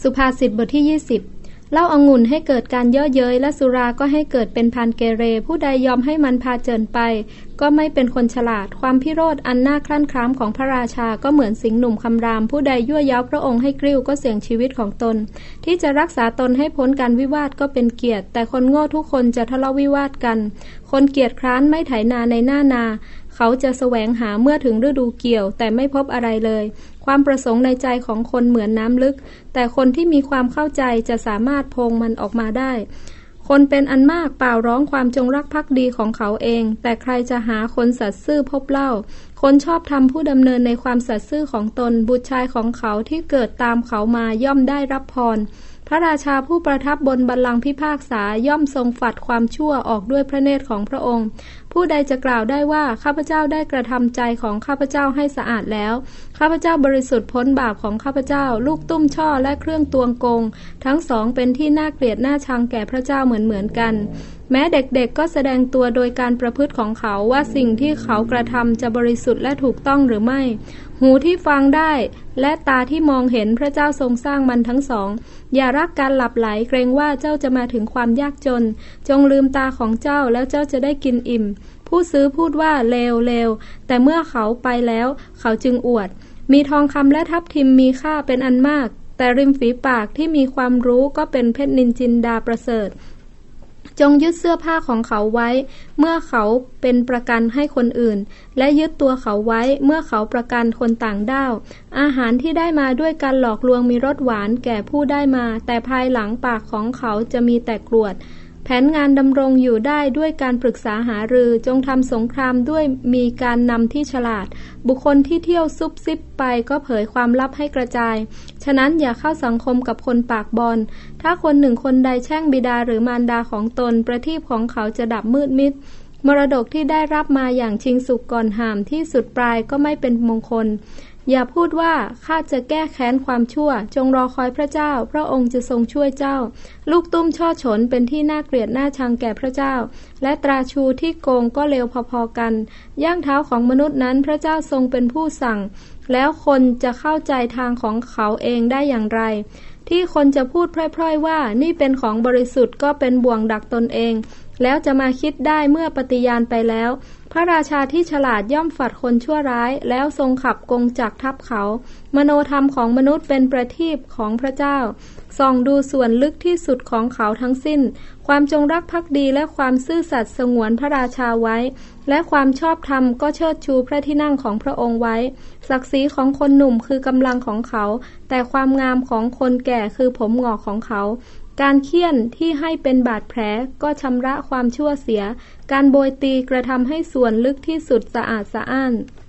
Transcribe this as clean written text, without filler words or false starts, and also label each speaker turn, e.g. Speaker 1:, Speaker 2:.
Speaker 1: สุภาษิตบทที่20เหล้าองุ่นให้เกิดการเย่อเย้ยและสุราก็ให้เกิดเป็นพานเกเรผู้ใดยอมให้มันพาเจินไปก็ไม่เป็นคนฉลาดความพิโรธอันน่าคลั่นคล้ามของพระราชาก็เหมือนสิงห์หนุ่มคำรามผู้ใดยั่วย้าพระองค์ให้กริ้วก็เสี่ยงชีวิตของตนที่จะรักษาตนให้พ้นการวิวาทก็เป็นเกียรติแต่คนโง่ทุกคนจะทะเลาะวิวาทกันคนเกียจคร้านไม่ไถนาในหน้านาเขาจะแสวงหาเมื่อถึงฤดูเกี่ยวแต่ไม่พบอะไรเลยความประสงค์ในใจของคนเหมือนน้ำลึกแต่คนที่มีความเข้าใจจะสามารถโพงมันออกมาได้คนเป็นอันมากเปล่าร้องความจงรักภักดีของเขาเองแต่ใครจะหาคนสัตย์ซื่อพบเล่าคนชอบธรรมผู้ดำเนินในความสัตย์ซื่อของตนบุตรชายของเขาที่เกิดตามเขามาย่อมได้รับพรพระราชาผู้ประทับบนบัลลังก์พิพากษาย่อมทรงฝัดความชั่วออกด้วยพระเนตรของพระองค์ผู้ใดจะกล่าวได้ว่าข้าพเจ้าได้กระทำใจของข้าพเจ้าให้สะอาดแล้วข้าพเจ้าบริสุทธิ์พ้นบาปของข้าพเจ้าลูกตุ้มช่อและเครื่องตวงโกงทั้งสองเป็นที่น่าเกลียดน่าชังแก่พระเจ้าเหมือนกันแม้เด็กๆก็แสดงตัวโดยการประพฤติของเขาว่าสิ่งที่เขากระทำจะบริสุทธิ์และถูกต้องหรือไม่หูที่ฟังได้และตาที่มองเห็นพระเจ้าทรงสร้างมันทั้งสองอย่ารักการหลับไหลเกรงว่าเจ้าจะมาถึงความยากจนจงลืมตาของเจ้าแล้วเจ้าจะได้กินอิ่มผู้ซื้อพูดว่าเลวแต่เมื่อเขาไปแล้วเขาจึงอวดมีทองคำและทับทิมมีค่าเป็นอันมากแต่ริมฝีปากที่มีความรู้ก็เป็นเพชรนินจินดาประเสริฐจงยึดเสื้อผ้าของเขาไว้เมื่อเขาเป็นประกันให้คนอื่นและยึดตัวเขาไว้เมื่อเขาประกันคนต่างด้าวอาหารที่ได้มาด้วยการหลอกลวงมีรสหวานแก่ผู้ได้มาแต่ภายหลังปากของเขาจะมีแต่กรวดแผนงานดำรงอยู่ได้ด้วยการปรึกษาหารือจงทำสงครามด้วยมีการนำที่ฉลาดบุคคลที่เที่ยวซุบซิบไปก็เผยความลับให้กระจายฉะนั้นอย่าเข้าสังคมกับคนปากบอลถ้าคนหนึ่งคนใดแช่งบิดาหรือมารดาของตนประทีปของเขาจะดับมืดมิดมรดกที่ได้รับมาอย่างชิงสุกก่อนห่ามที่สุดปลายก็ไม่เป็นมงคลอย่าพูดว่าข้าจะแก้แค้นความชั่วจงรอคอยพระเจ้าพระองค์จะทรงช่วยเจ้าลูกตุ้มช่อฉนเป็นที่น่าเกลียดน่าชังแก่พระเจ้าและตราชูที่โกงก็เลวพอๆกันย่างเท้าของมนุษย์นั้นพระเจ้าทรงเป็นผู้สั่งแล้วคนจะเข้าใจทางของเขาเองได้อย่างไรที่คนจะพูดพร่อยๆว่านี่เป็นของบริสุทธิ์ก็เป็นบ่วงดักตนเองแล้วจะมาคิดได้เมื่อปฏิญาณไปแล้วพระราชาที่ฉลาดย่อมฝัดคนชั่วร้ายแล้วทรงขับกงจักรทับเขามโนธรรมของมนุษย์เป็นประทีปของพระเจ้าส่องดูส่วนลึกที่สุดของเขาทั้งสิ้นความจงรักภักดีและความซื่อสัตย์สงวนพระราชาไว้และความชอบธรรมก็เชิดชูพระที่นั่งของพระองค์ไว้ศักดิ์ศรีของคนหนุ่มคือกำลังของเขาแต่ความงามของคนแก่คือผมงอกของเขาการเฆี่ยนที่ให้เป็นบาดแผลก็ชำระความชั่วเสียการโบยตีกระทำให้ส่วนลึกที่สุดสะอาดสะอ้าน